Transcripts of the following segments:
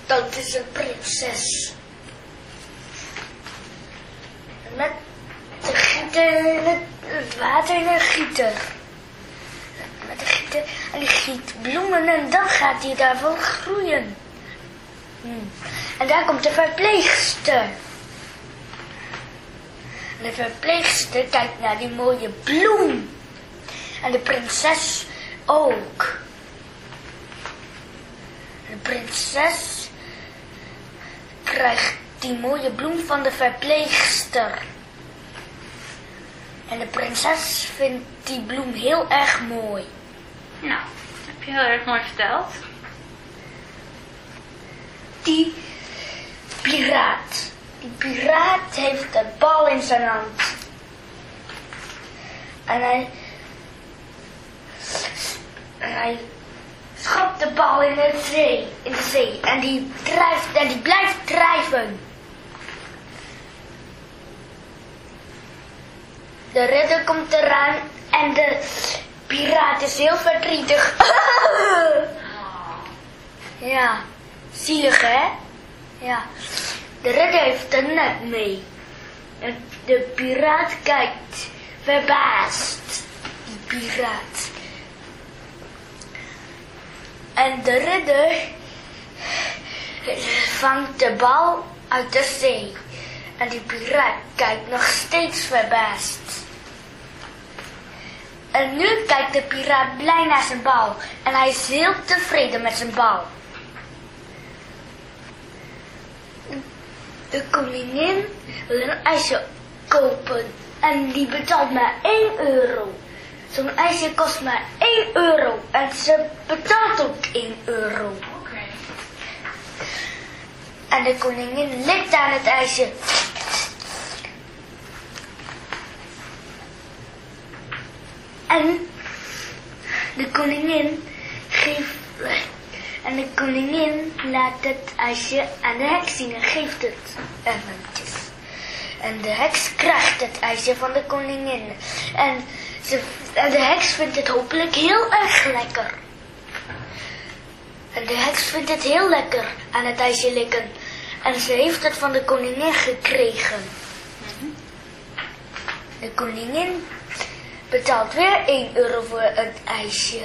Dat is een prinses. Met de gieter, het water in een gieter. Met de gieter en die giet bloemen en dan gaat die daarvan groeien. En daar komt de verpleegster. En de verpleegster kijkt naar die mooie bloem. En de prinses ook. De prinses krijgt die mooie bloem van de verpleegster. En de prinses vindt die bloem heel erg mooi. Nou, dat heb je heel erg mooi verteld. Die piraat heeft een bal in zijn hand. En hij schopt de bal in de zee. En die blijft drijven. De ridder komt eraan en de piraat is heel verdrietig. Ja, zielig hè? Ja, de ridder heeft er net mee. En de piraat kijkt verbaasd. Die piraat. En de ridder vangt de bal uit de zee. En die piraat kijkt nog steeds verbaasd. En nu kijkt de piraat blij naar zijn bal. En hij is heel tevreden met zijn bal. De koningin wil een ijsje kopen. En die betaalt maar 1 euro. Zo'n ijsje kost maar 1 euro. En ze betaalt ook 1 euro. Oké. En de koningin likt aan het ijsje. En de koningin laat het ijsje aan de heks zien en geeft het eventjes. En de heks krijgt het ijsje van de koningin. En de heks vindt het hopelijk heel erg lekker. En de heks vindt het heel lekker aan het ijsje likken. En ze heeft het van de koningin gekregen. De koningin betaalt weer 1 euro voor het ijsje.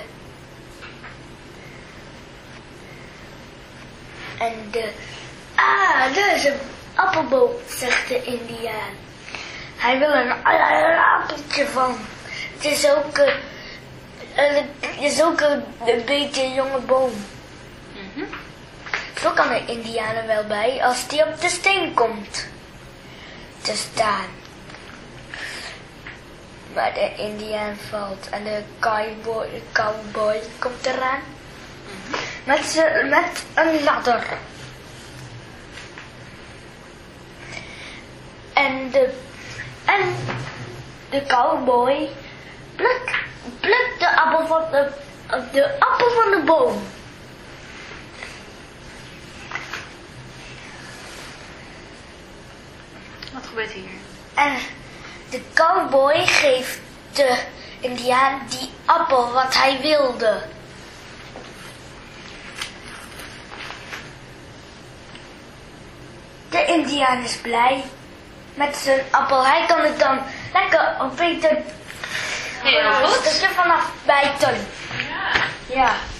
En daar is een appelboom, zegt de Indiaan. Hij wil een appeltje van. Het is ook een beetje een jonge boom. Zo kan de Indiaan er wel bij als die op de steen komt te staan. Maar de Indiaan valt en de cowboy komt eraan. Met een ladder. En de cowboy plukt de appel van de boom. Wat gebeurt hier? En de cowboy geeft de Indiaan die appel wat hij wilde. De Indiaan is blij met zijn appel. Hij kan het dan lekker opeten. Heel goed. Een stukje vanaf bijten. Ja. Ja.